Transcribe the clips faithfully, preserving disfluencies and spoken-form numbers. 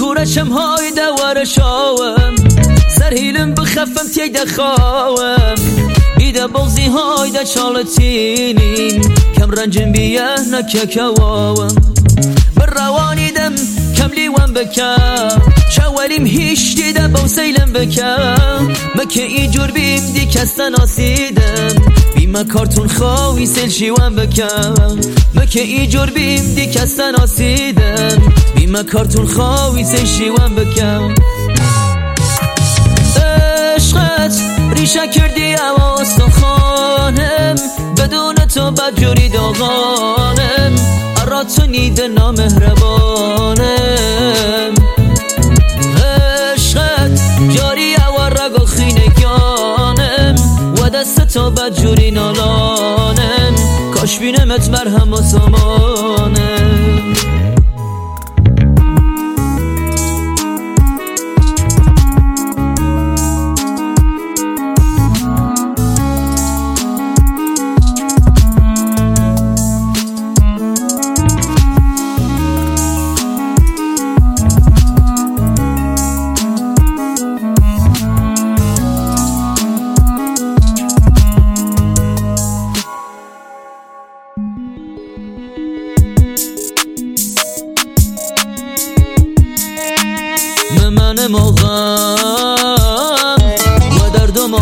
كورشم هاي دوار شاوم سرهيلم بخفم تيدا خاوم إذا بغزي هاي دا شالتيني كم رنجم بيه نككواوم بالرواني دم كم ليوان بكا شواليم هيش ديدا بوسيلم بكا مكه ايجور بيم دي كستن آسيدم بيما كارتون خاوي سيل شيوان بكا مكه ايجور بيم دي كستن آسيدم بيما كارتون خاوي سيل شيوان بكا عشقت ریشه کردی اما استخوانم بدون تو بدجوری داغانم اراتو نیده نامهربانم عشقت جاری او رگو خینگانم و دست تو بدجوری نالانم کاش بینمت مرهم و سامانم من موغم و درد و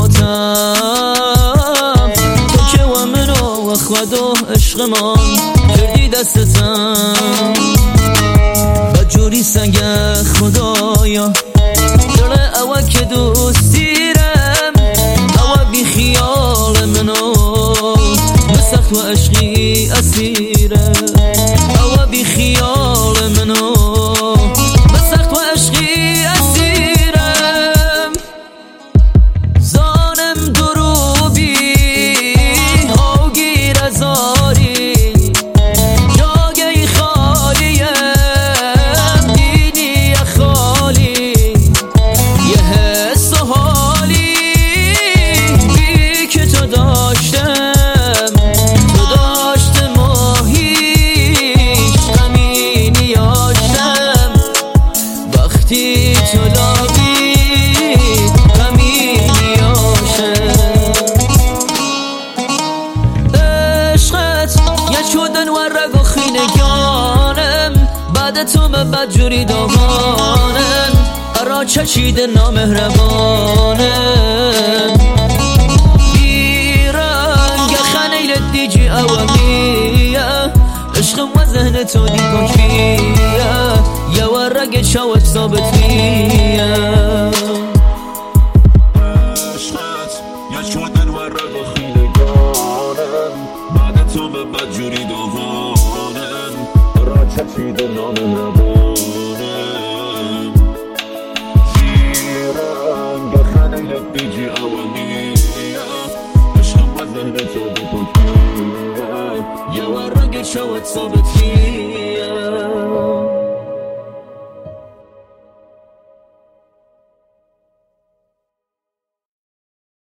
ماتم تو که و منو و خود و عشق من کردی دستتم بجوری سنگ خدایا دل اوه که دوست دیرم اوه بی خیال منو مسخت و عشقی اسیرم اوه بی خیال منو مسخت و عشقی شدن و رگ و خینگانم بعد تو من بدجوری داغانم ارا چشید نامهربانم بیرنگ خنیل دیجی اومیه عشقم و ذهن تو دی پاکیه یه و رگ شاوت ثابت میه عشقت یا شدن و رگ و خینگانم بعد تو به بدجوری داغانم را چشید نامهربانم زیرنگ خنیل دیجی اومیه عشقم و ذهن تو دی پاکیه یه و رگ شاوت ثابت میه